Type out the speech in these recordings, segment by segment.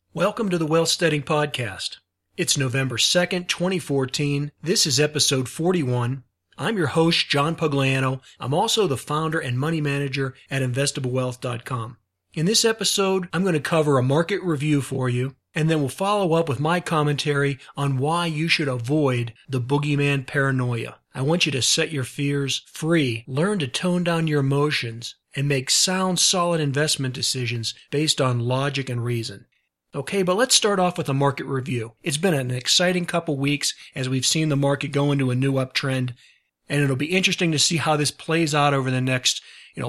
Welcome to the Wealth Studying Podcast. It's November 2nd, 2014. This is episode 41. I'm your host, John Pugliano. I'm also the founder and money manager at investablewealth.com. In this episode, I'm going to cover a market review for you, and then we'll follow up with my commentary on why you should avoid the boogeyman paranoia. I want you to set your fears free, learn to tone down your emotions, and make sound, solid investment decisions based on logic and reason. Okay, but let's start off with a market review. It's been an exciting couple weeks as we've seen the market go into a new uptrend, and it'll be interesting to see how this plays out over the next,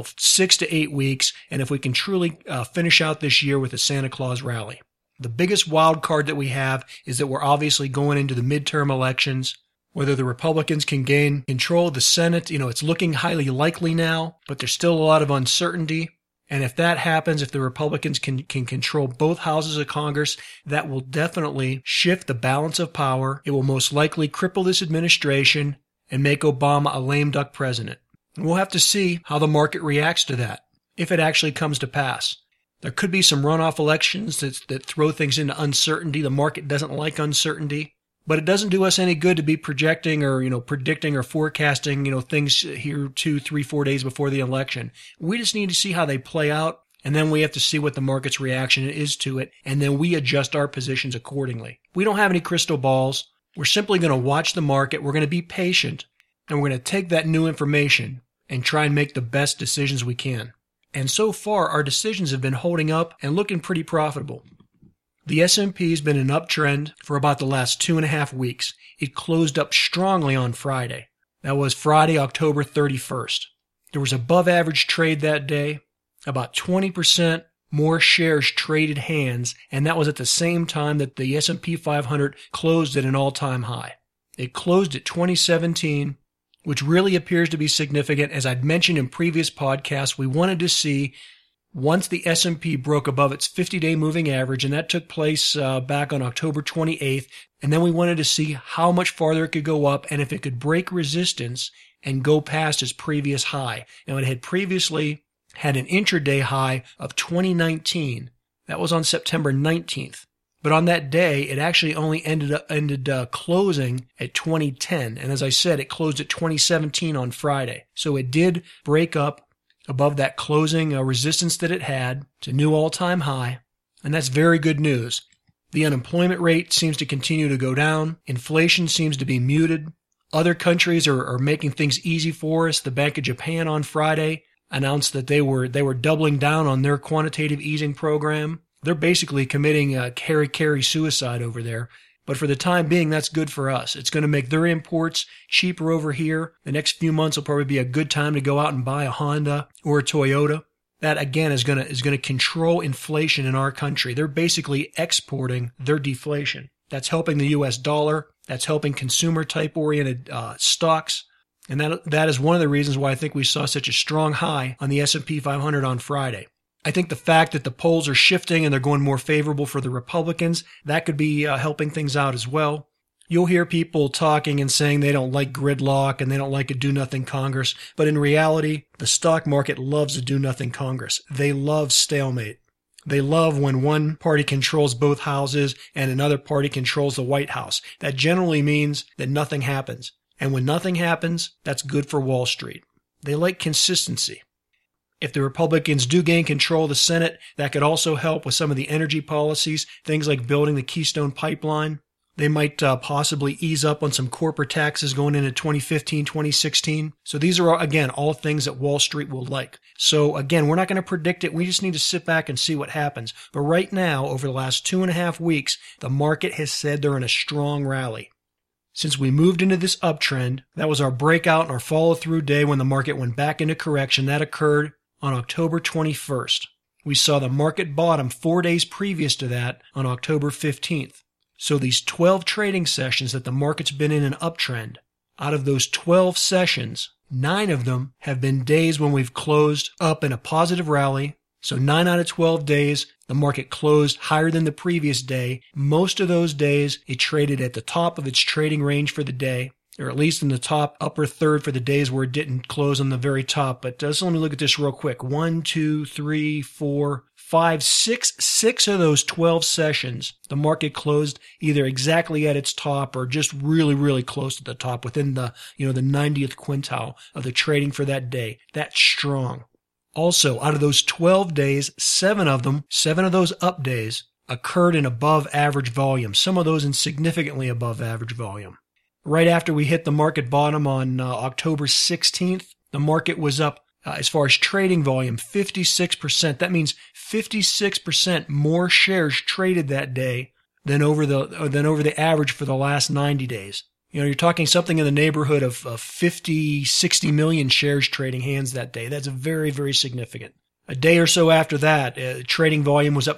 6 to 8 weeks, and if we can truly finish out this year with a Santa Claus rally. The biggest wild card that we have is that we're obviously going into the midterm elections. Whether the Republicans can gain control of the Senate, it's looking highly likely now, but there's still a lot of uncertainty. And if that happens, if the Republicans can control both houses of Congress, that will definitely shift the balance of power. It will most likely cripple this administration and make Obama a lame duck president. And we'll have to see how the market reacts to that, if it actually comes to pass. There could be some runoff elections that throw things into uncertainty. The market doesn't like uncertainty. But it doesn't do us any good to be projecting or, predicting or forecasting, things here 2, 3, 4 days before the election. We just need to see how they play out, and then we have to see what the market's reaction is to it, and then we adjust our positions accordingly. We don't have any crystal balls. We're simply going to watch the market. We're going to be patient, and we're going to take that new information and try and make the best decisions we can. And so far, our decisions have been holding up and looking pretty profitable. The S&P has been in an uptrend for about the last 2.5 weeks. It closed up strongly on Friday. That was Friday, October 31st. There was above average trade that day, about 20% more shares traded hands, and that was at the same time that the S&P 500 closed at an all-time high. It closed at 2017, which really appears to be significant. As I'd mentioned in previous podcasts, we wanted to see once the S&P broke above its 50-day moving average, and that took place back on October 28th, and then we wanted to see how much farther it could go up and if it could break resistance and go past its previous high. Now, it had previously had an intraday high of 2019. That was on September 19th. But on that day, it actually only ended closing at 2010. And as I said, it closed at 2017 on Friday. So it did break up above that closing resistance that it had to new all-time high, and that's very good news. The unemployment rate seems to continue to go down. Inflation seems to be muted. Other countries are making things easy for us. The Bank of Japan on Friday announced that they were doubling down on their quantitative easing program. They're basically committing carry suicide over there. But for the time being, that's good for us. It's going to make their imports cheaper over here. The next few months will probably be a good time to go out and buy a Honda or a Toyota. That, again, is going to control inflation in our country. They're basically exporting their deflation. That's helping the U.S. dollar. That's helping consumer-type oriented stocks. And that is one of the reasons why I think we saw such a strong high on the S&P 500 on Friday. I think the fact that the polls are shifting and they're going more favorable for the Republicans, that could be helping things out as well. You'll hear people talking and saying they don't like gridlock and they don't like a do-nothing Congress, but in reality, the stock market loves a do-nothing Congress. They love stalemate. They love when one party controls both houses and another party controls the White House. That generally means that nothing happens. And when nothing happens, that's good for Wall Street. They like consistency. If the Republicans do gain control of the Senate, that could also help with some of the energy policies, things like building the Keystone Pipeline. They might possibly ease up on some corporate taxes going into 2015, 2016. So these are, again, all things that Wall Street will like. So again, we're not going to predict it. We just need to sit back and see what happens. But right now, over the last 2.5 weeks, the market has said they're in a strong rally. Since we moved into this uptrend, that was our breakout and our follow-through day when the market went back into correction. That occurred on October 21st. We saw the market bottom 4 days previous to that on October 15th. So these 12 trading sessions that the market's been in an uptrend, out of those 12 sessions, 9 of them have been days when we've closed up in a positive rally. So 9 out of 12 days, the market closed higher than the previous day. Most of those days, it traded at the top of its trading range for the day. or at least in the top upper third for the days where it didn't close on the very top. But let me look at this real quick. 1, 2, 3, 4, six of those 12 sessions, the market closed either exactly at its top or just really, really close to the top within the 90th quintile of the trading for that day. That's strong. Also, out of those 12 days, seven of those up days occurred in above average volume, some of those in significantly above average volume. Right after we hit the market bottom on October 16th, the market was up, as far as trading volume, 56%. That means 56% more shares traded that day than over the average for the last 90 days. You're talking something in the neighborhood of 50, 60 million shares trading hands that day. That's very, very significant. A day or so after that, trading volume was up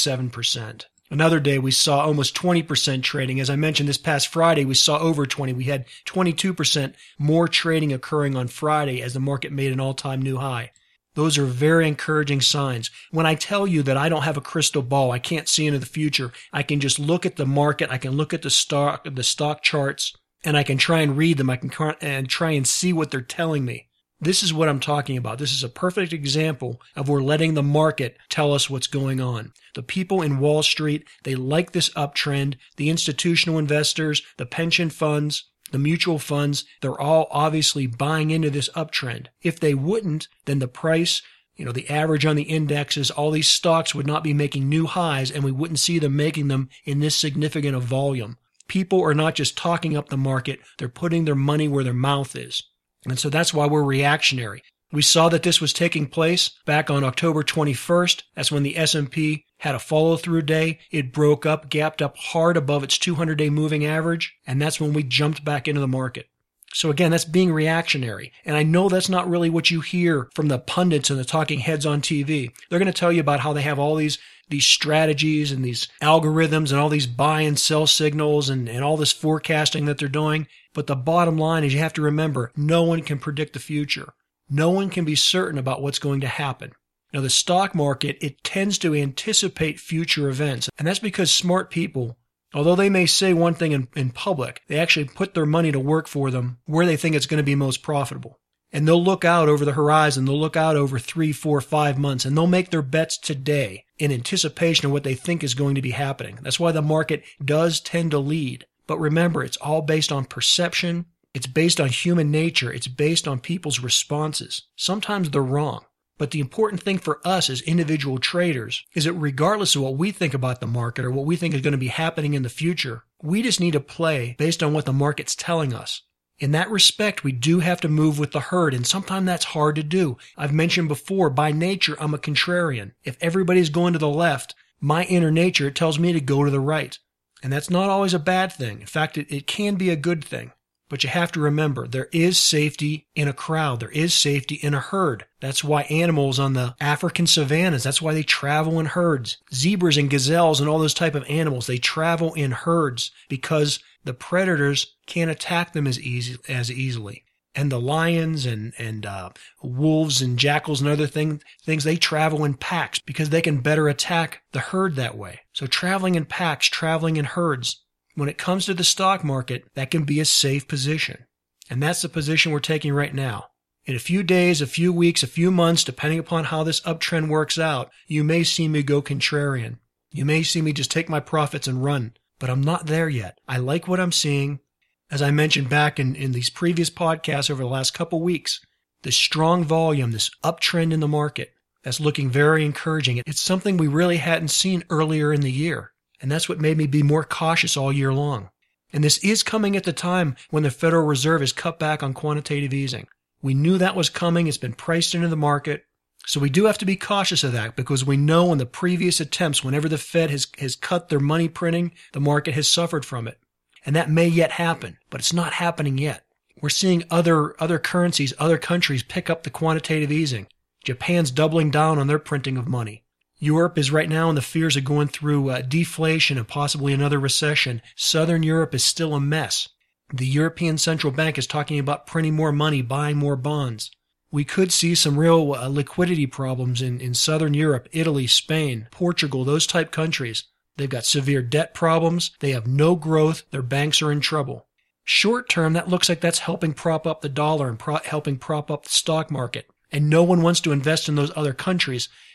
37%. Another day, we saw almost 20% trading. As I mentioned, this past Friday, we saw over 20. We had 22% more trading occurring on Friday as the market made an all-time new high. Those are very encouraging signs. When I tell you that I don't have a crystal ball, I can't see into the future, I can just look at the market, I can look at the stock charts, and I can try and read them. I can try and see what they're telling me. This is what I'm talking about. This is a perfect example of we're letting the market tell us what's going on. The people in Wall Street, they like this uptrend. The institutional investors, the pension funds, the mutual funds, they're all obviously buying into this uptrend. If they wouldn't, then the price, the average on the indexes, all these stocks would not be making new highs, and we wouldn't see them making them in this significant a volume. People are not just talking up the market, they're putting their money where their mouth is. And so that's why we're reactionary. We saw that this was taking place back on October 21st. That's when the S&P had a follow-through day. It broke up, gapped up hard above its 200-day moving average, and that's when we jumped back into the market. So again, that's being reactionary. And I know that's not really what you hear from the pundits and the talking heads on TV. They're going to tell you about how they have all these strategies and these algorithms and all these buy and sell signals and all this forecasting that they're doing. But the bottom line is you have to remember, no one can predict the future. No one can be certain about what's going to happen. Now, the stock market, it tends to anticipate future events. And that's because smart people, although they may say one thing in public, they actually put their money to work for them where they think it's going to be most profitable. And they'll look out over the horizon. They'll look out over 3, 4, 5 months, and they'll make their bets today in anticipation of what they think is going to be happening. That's why the market does tend to lead. But remember, it's all based on perception. It's based on human nature. It's based on people's responses. Sometimes they're wrong. But the important thing for us as individual traders is that regardless of what we think about the market or what we think is going to be happening in the future, we just need to play based on what the market's telling us. In that respect, we do have to move with the herd, and sometimes that's hard to do. I've mentioned before, by nature, I'm a contrarian. If everybody's going to the left, my inner nature tells me to go to the right. And that's not always a bad thing. In fact, it can be a good thing. But you have to remember, there is safety in a crowd. There is safety in a herd. That's why animals on the African savannas, that's why they travel in herds. Zebras and gazelles and all those type of animals, they travel in herds because the predators can't attack them as easily. And the lions and wolves and jackals and other things, they travel in packs because they can better attack the herd that way. So traveling in packs, traveling in herds, when it comes to the stock market, that can be a safe position. And that's the position we're taking right now. In a few days, a few weeks, a few months, depending upon how this uptrend works out, you may see me go contrarian. You may see me just take my profits and run. But I'm not there yet. I like what I'm seeing. As I mentioned back in these previous podcasts over the last couple weeks, this strong volume, this uptrend in the market, that's looking very encouraging. It's something we really hadn't seen earlier in the year. And that's what made me be more cautious all year long. And this is coming at the time when the Federal Reserve has cut back on quantitative easing. We knew that was coming. It's been priced into the market. So we do have to be cautious of that because we know in the previous attempts, whenever the Fed has cut their money printing, the market has suffered from it. And that may yet happen, but it's not happening yet. We're seeing other currencies, other countries pick up the quantitative easing. Japan's doubling down on their printing of money. Europe is right now in the fears of going through deflation and possibly another recession. Southern Europe is still a mess. The European Central Bank is talking about printing more money, buying more bonds. We could see some real liquidity problems in Southern Europe, Italy, Spain, Portugal, those type countries. They've got severe debt problems. They have no growth. Their banks are in trouble. Short term, that looks like that's helping prop up the dollar and helping prop up the stock market. And no one wants to invest in those other countries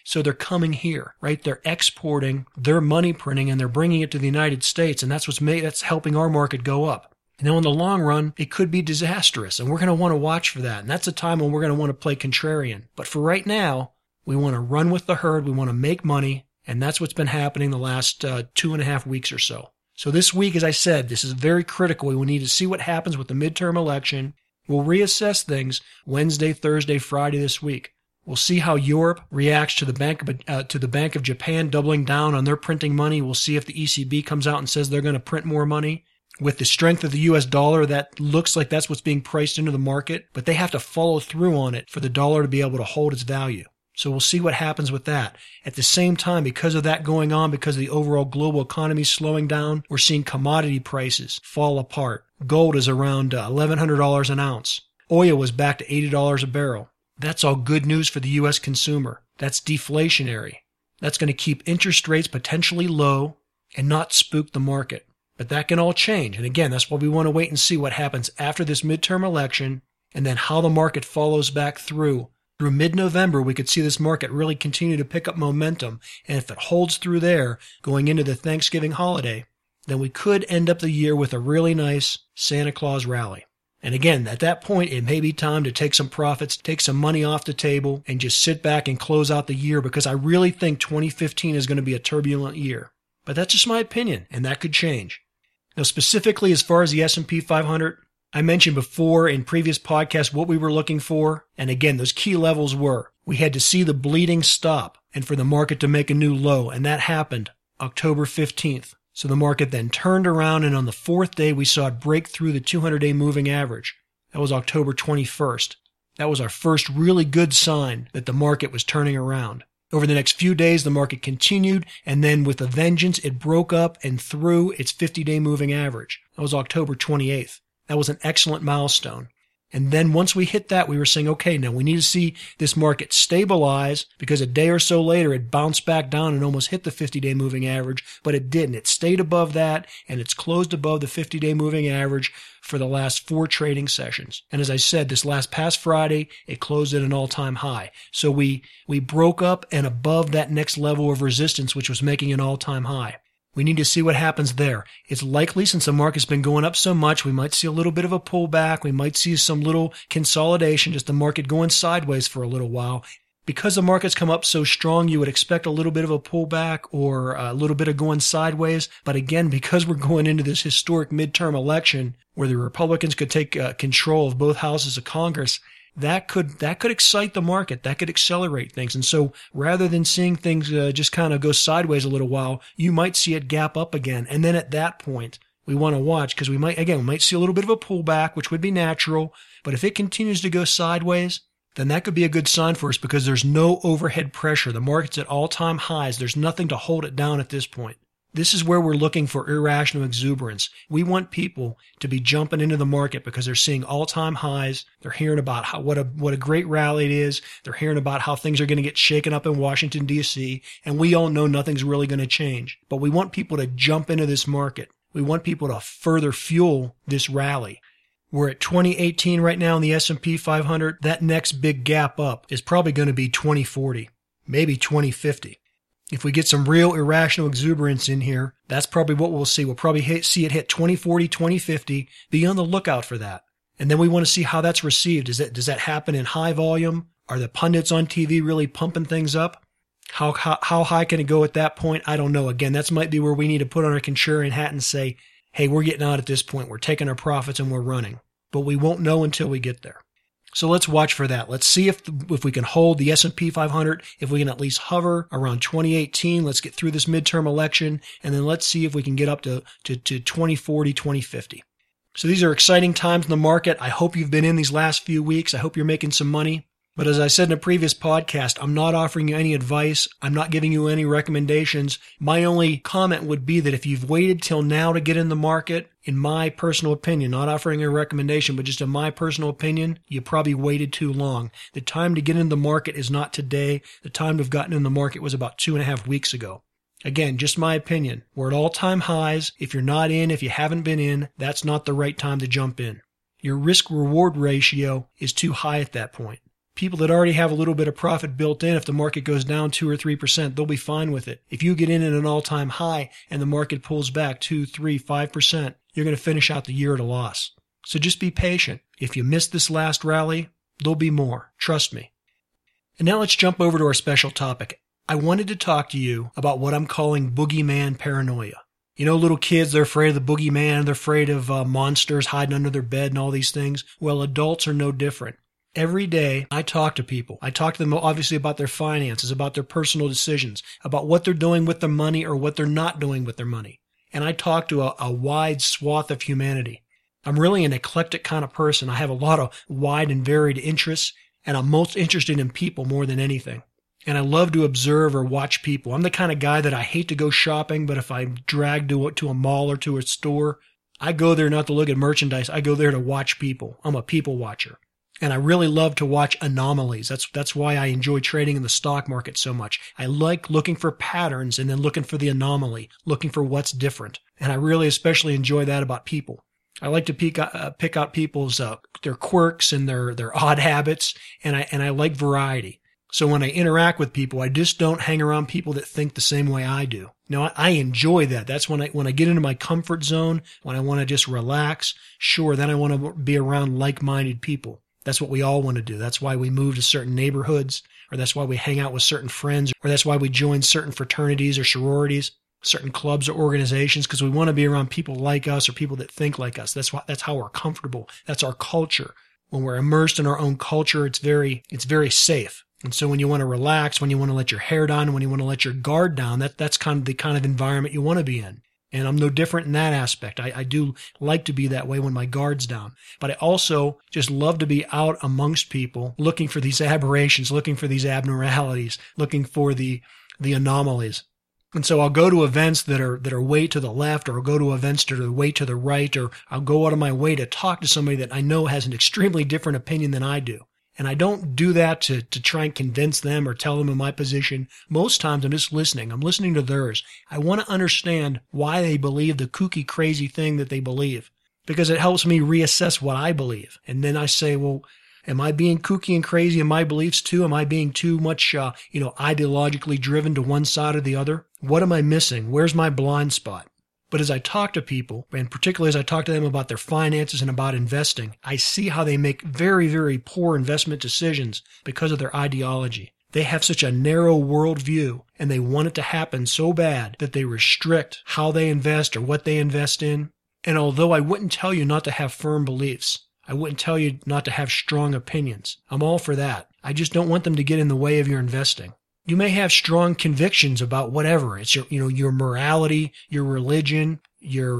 So they're coming here, right? They're exporting their money printing and they're bringing it to the United States. And that's helping our market go up. Now, in the long run, it could be disastrous, and we're going to want to watch for that. And that's a time when we're going to want to play contrarian. But for right now, we want to run with the herd. We want to make money. And that's what's been happening the last 2.5 weeks or so. So this week, as I said, this is very critical. We will need to see what happens with the midterm election. We'll reassess things Wednesday, Thursday, Friday this week. We'll see how Europe reacts to the Bank of Japan doubling down on their printing money. We'll see if the ECB comes out and says they're going to print more money. With the strength of the U.S. dollar, that looks like that's what's being priced into the market, but they have to follow through on it for the dollar to be able to hold its value. So we'll see what happens with that. At the same time, because of that going on, because the overall global economy is slowing down, we're seeing commodity prices fall apart. Gold is around $1,100 an ounce. Oil was back to $80 a barrel. That's all good news for the U.S. consumer. That's deflationary. That's going to keep interest rates potentially low and not spook the market. But that can all change. And again, that's why we want to wait and see what happens after this midterm election and then how the market follows back through. Through mid-November, we could see this market really continue to pick up momentum. And if it holds through there going into the Thanksgiving holiday, then we could end up the year with a really nice Santa Claus rally. And again, at that point, it may be time to take some profits, take some money off the table, and just sit back and close out the year because I really think 2015 is going to be a turbulent year. But that's just my opinion, and that could change. Now, specifically as far as the S&P 500, I mentioned before in previous podcasts what we were looking for. And again, those key levels were we had to see the bleeding stop and for the market to make a new low. And that happened October 15th. So the market then turned around, and on the fourth day, we saw it break through the 200-day moving average. That was October 21st. That was our first really good sign that the market was turning around. Over the next few days, the market continued, and then with a vengeance, it broke up and through its 50-day moving average. That was October 28th. That was an excellent milestone. And then once we hit that, we were saying, okay, now we need to see this market stabilize because a day or so later, it bounced back down and almost hit the 50-day moving average, but it didn't. It stayed above that, and it's closed above the 50-day moving average for the last 4 trading sessions. And as I said, this past Friday, it closed at an all-time high. So we broke up and above that next level of resistance, which was making an all-time high. We need to see what happens there. It's likely, since the market's been going up so much, we might see a little bit of a pullback. We might see some little consolidation, just the market going sideways for a little while. Because the market's come up so strong, you would expect a little bit of a pullback or a little bit of going sideways. But again, because we're going into this historic midterm election where the Republicans could take control of both houses of Congress, that could excite the market. That could accelerate things. And so rather than seeing things just kind of go sideways a little while, you might see it gap up again. And then at that point, we want to watch because we might see a little bit of a pullback, which would be natural. But if it continues to go sideways, then that could be a good sign for us because there's no overhead pressure. The market's at all-time highs. There's nothing to hold it down at this point. This is where we're looking for irrational exuberance. We want people to be jumping into the market because they're seeing all-time highs. They're hearing about what a great rally it is. They're hearing about how things are going to get shaken up in Washington, D.C., and we all know nothing's really going to change. But we want people to jump into this market. We want people to further fuel this rally. We're at 2018 right now in the S&P 500. That next big gap up is probably going to be 2040, maybe 2050. If we get some real irrational exuberance in here, that's probably what we'll see. We'll probably see it hit 2040, 2050. Be on the lookout for that. And then we want to see how that's received. Does that happen in high volume? Are the pundits on TV really pumping things up? How high can it go at that point? I don't know. Again, that might be where we need to put on our contrarian hat and say, hey, we're getting out at this point. We're taking our profits and we're running. But we won't know until we get there. So let's watch for that. Let's see if we can hold the S&P 500, if we can at least hover around 2018. Let's get through this midterm election, and then let's see if we can get up to 2040, 2050. So these are exciting times in the market. I hope you've been in these last few weeks. I hope you're making some money. But as I said in a previous podcast, I'm not offering you any advice. I'm not giving you any recommendations. My only comment would be that if you've waited till now to get in the market, in my personal opinion, not offering a recommendation, but just in my personal opinion, you probably waited too long. The time to get in the market is not today. The time to have gotten in the market was about 2.5 weeks ago. Again, just my opinion. We're at all-time highs. If you're not in, if you haven't been in, that's not the right time to jump in. Your risk-reward ratio is too high at that point. People that already have a little bit of profit built in, if the market goes down 2 or 3%, they'll be fine with it. If you get in at an all-time high and the market pulls back 2, 3, 5%, you're going to finish out the year at a loss. So just be patient. If you missed this last rally, there'll be more. Trust me. And now let's jump over to our special topic. I wanted to talk to you about what I'm calling boogeyman paranoia. You know, little kids, they're afraid of the boogeyman. They're afraid of monsters hiding under their bed and all these things. Well, adults are no different. Every day I talk to people. I talk to them obviously about their finances, about their personal decisions, about what they're doing with their money or what they're not doing with their money. And I talk to a wide swath of humanity. I'm really an eclectic kind of person. I have a lot of wide and varied interests, and I'm most interested in people more than anything. And I love to observe or watch people. I'm the kind of guy that I hate to go shopping, but if I'm dragged to a mall or to a store, I go there not to look at merchandise. I go there to watch people. I'm a people watcher. And I really love to watch anomalies. That's why I enjoy trading in the stock market so much. I like looking for patterns and then looking for the anomaly, looking for what's different. And I really especially enjoy that about people. I like to pick out people's their quirks and their odd habits, and I like variety. So when I interact with people, I just don't hang around people that think the same way I do. Now, I enjoy that. That's when I get into my comfort zone, when I want to just relax. Sure, then I want to be around like-minded people. That's what we all want to do. That's why we move to certain neighborhoods, or that's why we hang out with certain friends, or that's why we join certain fraternities or sororities, certain clubs or organizations, because we want to be around people like us or people that think like us. That's how we're comfortable. That's our culture. When we're immersed in our own culture, it's very safe. And so when you want to relax, when you want to let your hair down, when you want to let your guard down, that's kind of the kind of environment you want to be in. And I'm no different in that aspect. I do like to be that way when my guard's down. But I also just love to be out amongst people looking for these aberrations, looking for these abnormalities, looking for the anomalies. And so I'll go to events that are way to the left, or I'll go to events that are way to the right, or I'll go out of my way to talk to somebody that I know has an extremely different opinion than I do. And I don't do that to try and convince them or tell them in my position. Most times I'm just listening. I'm listening to theirs. I want to understand why they believe the kooky, crazy thing that they believe, because it helps me reassess what I believe. And then I say, well, am I being kooky and crazy in my beliefs too? Am I being too much, ideologically driven to one side or the other? What am I missing? Where's my blind spot? But as I talk to people, and particularly as I talk to them about their finances and about investing, I see how they make very, very poor investment decisions because of their ideology. They have such a narrow worldview, and they want it to happen so bad that they restrict how they invest or what they invest in. And although I wouldn't tell you not to have firm beliefs, I wouldn't tell you not to have strong opinions. I'm all for that. I just don't want them to get in the way of your investing. You may have strong convictions about whatever. It's your morality, your religion, your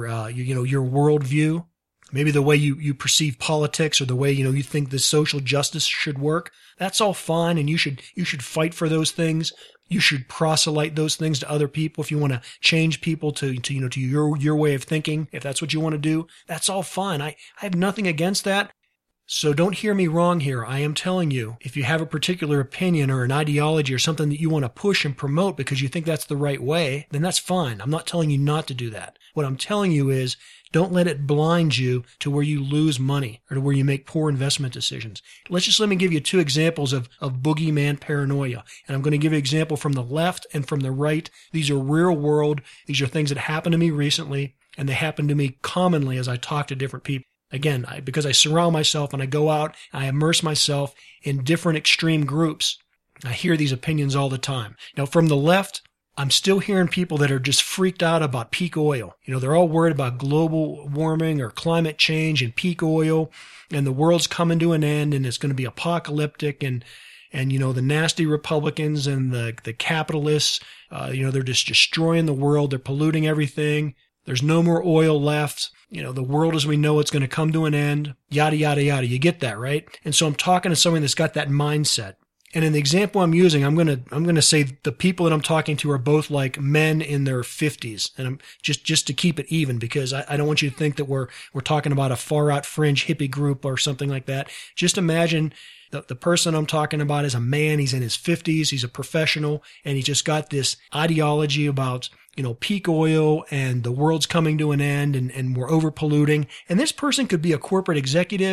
worldview, maybe the way you perceive politics, or the way, you think the social justice should work. That's all fine, and you should fight for those things. You should proselyte those things to other people if you want to change people to your way of thinking. If that's what you want to do, that's all fine. I have nothing against that. So don't hear me wrong here. I am telling you, if you have a particular opinion or an ideology or something that you want to push and promote because you think that's the right way, then that's fine. I'm not telling you not to do that. What I'm telling you is, don't let it blind you to where you lose money or to where you make poor investment decisions. Let me give you 2 examples of boogeyman paranoia. And I'm going to give you an example from the left and from the right. These are real world. These are things that happened to me recently, and they happen to me commonly as I talk to different people. Again, because I surround myself and I go out, I immerse myself in different extreme groups. I hear these opinions all the time. Now, from the left, I'm still hearing people that are just freaked out about peak oil. They're all worried about global warming or climate change and peak oil, and the world's coming to an end, and it's going to be apocalyptic, and the nasty Republicans and the capitalists, they're just destroying the world. They're polluting everything. There's no more oil left. The world as we know it's going to come to an end, yada, yada, yada. You get that, right? And so I'm talking to someone that's got that mindset. And in the example I'm using, I'm going to say the people that I'm talking to are both like men in their 50s. And I'm just to keep it even, because I don't want you to think that we're talking about a far out fringe hippie group or something like that. Just imagine the person I'm talking about is a man. He's in his 50s. He's a professional, and he's just got this ideology about peak oil and the world's coming to an end, and we're over polluting. And this person could be a corporate executive.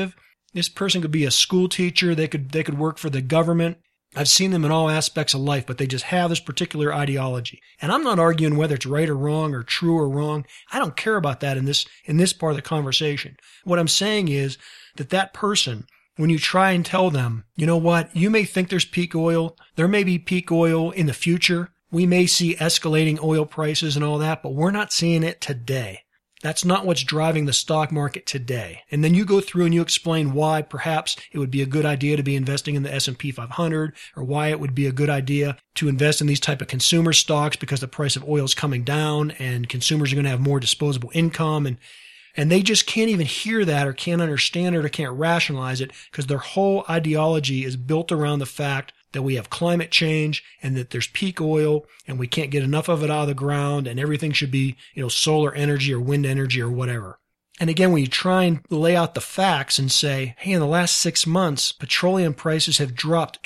This person could be a school teacher. They could work for the government. I've seen them in all aspects of life, but they just have this particular ideology. And I'm not arguing whether it's right or wrong or true or wrong. I don't care about that in this part of the conversation. What I'm saying is that person, when you try and tell them, you know what, you may think there's peak oil. There may be peak oil in the future. We may see escalating oil prices and all that, but we're not seeing it today. That's not what's driving the stock market today. And then you go through and you explain why perhaps it would be a good idea to be investing in the S&P 500, or why it would be a good idea to invest in these type of consumer stocks because the price of oil is coming down and consumers are going to have more disposable income. And they just can't even hear that, or can't understand it, or can't rationalize it, because their whole ideology is built around the fact that we have climate change and that there's peak oil and we can't get enough of it out of the ground, and everything should be, solar energy or wind energy or whatever. And again, when you try and lay out the facts and say, hey, in the last 6 months, petroleum prices have dropped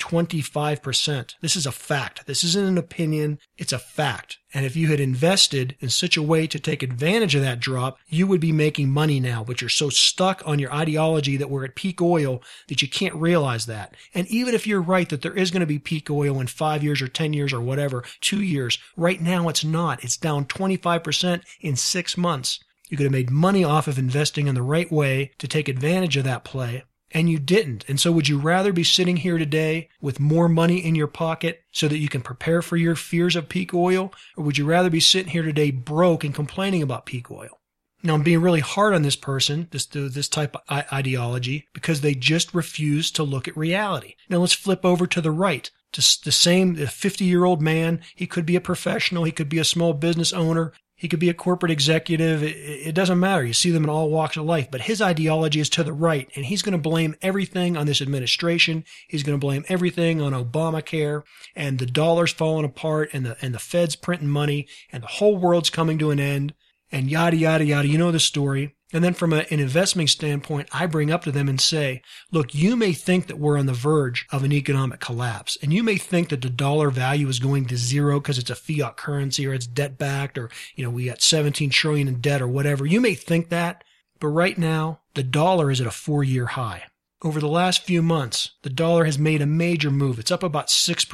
25%. This is a fact. This isn't an opinion. It's a fact. And if you had invested in such a way to take advantage of that drop, you would be making money now, but you're so stuck on your ideology that we're at peak oil that you can't realize that. And even if you're right that there is going to be peak oil in 5 years or 10 years or whatever, 2 years, right now it's not. It's down 25% in 6 months. You could have made money off of investing in the right way to take advantage of that play, and you didn't. And so would you rather be sitting here today with more money in your pocket so that you can prepare for your fears of peak oil, or would you rather be sitting here today broke and complaining about peak oil? Now, I'm being really hard on this person, this type of ideology, because they just refuse to look at reality. Now, let's flip over to the right. Just the 50-year-old man, he could be a professional, he could be a small business owner, he could be a corporate executive. It doesn't matter. You see them in all walks of life. But his ideology is to the right, and he's going to blame everything on this administration. He's going to blame everything on Obamacare, and the dollar's falling apart, and the Fed's printing money, and the whole world's coming to an end, and yada, yada, yada. You know the story. And then from an investment standpoint, I bring up to them and say, look, you may think that we're on the verge of an economic collapse, and you may think that the dollar value is going to zero because it's a fiat currency or it's debt backed, or, we got 17 trillion in debt or whatever. You may think that, but right now the dollar is at a 4-year high. Over the last few months, the dollar has made a major move. It's up about 6%,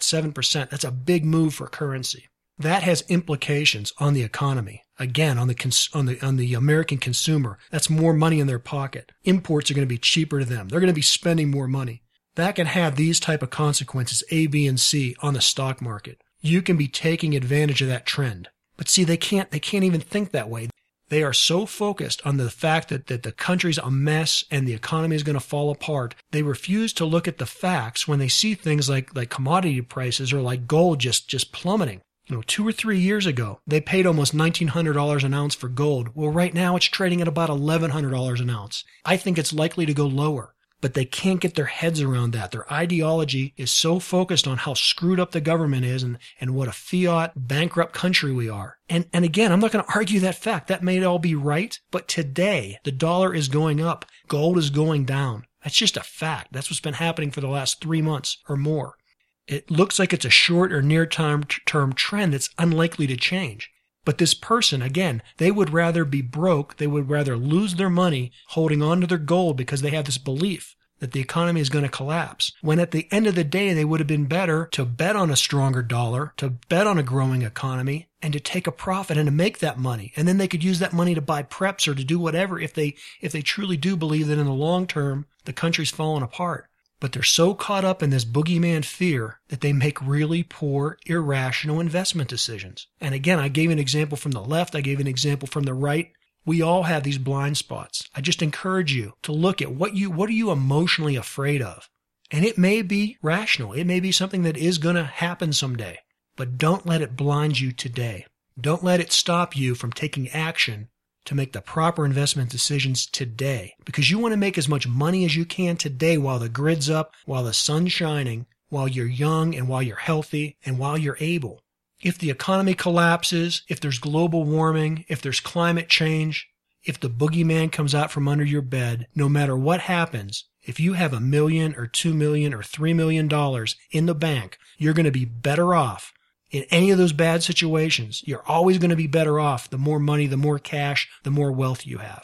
7%. That's a big move for currency. That has implications on the economy. Again, on the American consumer. That's more money in their pocket. Imports are going to be cheaper to them. They're going to be spending more money. That can have these type of consequences, A, B, and C, on the stock market. You can be taking advantage of that trend. But see, they can't even think that way. They are so focused on the fact that the country's a mess and the economy is going to fall apart. They refuse to look at the facts when they see things like commodity prices or like gold just plummeting. 2 or 3 years ago, they paid almost $1,900 an ounce for gold. Well, right now it's trading at about $1,100 an ounce. I think it's likely to go lower, but they can't get their heads around that. Their ideology is so focused on how screwed up the government is and what a fiat bankrupt country we are. And again, I'm not going to argue that fact. That may all be right, but today the dollar is going up. Gold is going down. That's just a fact. That's what's been happening for the last 3 months or more. It looks like it's a short or near-term trend that's unlikely to change. But this person, again, they would rather be broke. They would rather lose their money holding on to their gold because they have this belief that the economy is going to collapse. When at the end of the day, they would have been better to bet on a stronger dollar, to bet on a growing economy, and to take a profit and to make that money. And then they could use that money to buy preps or to do whatever if they truly do believe that in the long term, the country's falling apart. But they're so caught up in this boogeyman fear that they make really poor, irrational investment decisions. And again, I gave an example from the left. I gave an example from the right. We all have these blind spots. I just encourage you to look at what are you emotionally afraid of? And it may be rational. It may be something that is going to happen someday. But don't let it blind you today. Don't let it stop you from taking action to make the proper investment decisions today, because you want to make as much money as you can today while the grid's up, while the sun's shining, while you're young and while you're healthy and while you're able. If the economy collapses, if there's global warming, if there's climate change, if the boogeyman comes out from under your bed, no matter what happens, if you have $1 million or $2 million or $3 million in the bank, you're going to be better off. In any of those bad situations, you're always going to be better off the more money, the more cash, the more wealth you have.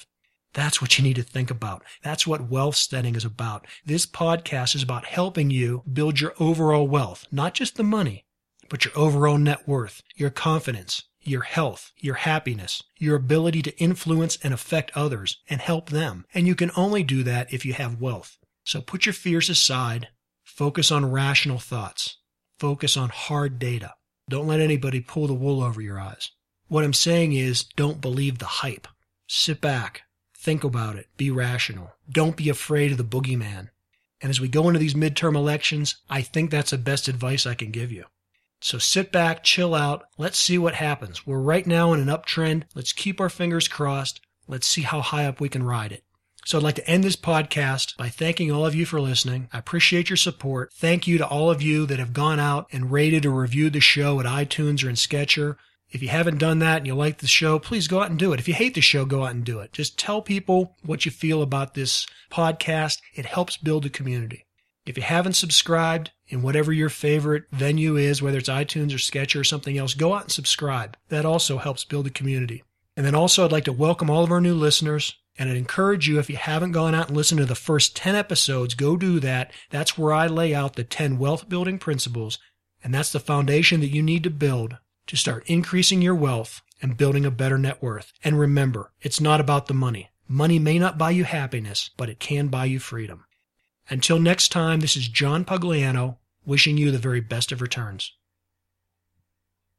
That's what you need to think about. That's what wealth setting is about. This podcast is about helping you build your overall wealth, not just the money, but your overall net worth, your confidence, your health, your happiness, your ability to influence and affect others and help them. And you can only do that if you have wealth. So put your fears aside. Focus on rational thoughts. Focus on hard data. Don't let anybody pull the wool over your eyes. What I'm saying is, don't believe the hype. Sit back. Think about it. Be rational. Don't be afraid of the boogeyman. And as we go into these midterm elections, I think that's the best advice I can give you. So sit back, chill out. Let's see what happens. We're right now in an uptrend. Let's keep our fingers crossed. Let's see how high up we can ride it. So I'd like to end this podcast by thanking all of you for listening. I appreciate your support. Thank you to all of you that have gone out and rated or reviewed the show at iTunes or in Sketcher. If you haven't done that and you like the show, please go out and do it. If you hate the show, go out and do it. Just tell people what you feel about this podcast. It helps build a community. If you haven't subscribed in whatever your favorite venue is, whether it's iTunes or Sketcher or something else, go out and subscribe. That also helps build a community. And then also I'd like to welcome all of our new listeners. And I'd encourage you, if you haven't gone out and listened to the first 10 episodes, go do that. That's where I lay out the 10 wealth building principles. And that's the foundation that you need to build to start increasing your wealth and building a better net worth. And remember, it's not about the money. Money may not buy you happiness, but it can buy you freedom. Until next time, this is John Pugliano, wishing you the very best of returns.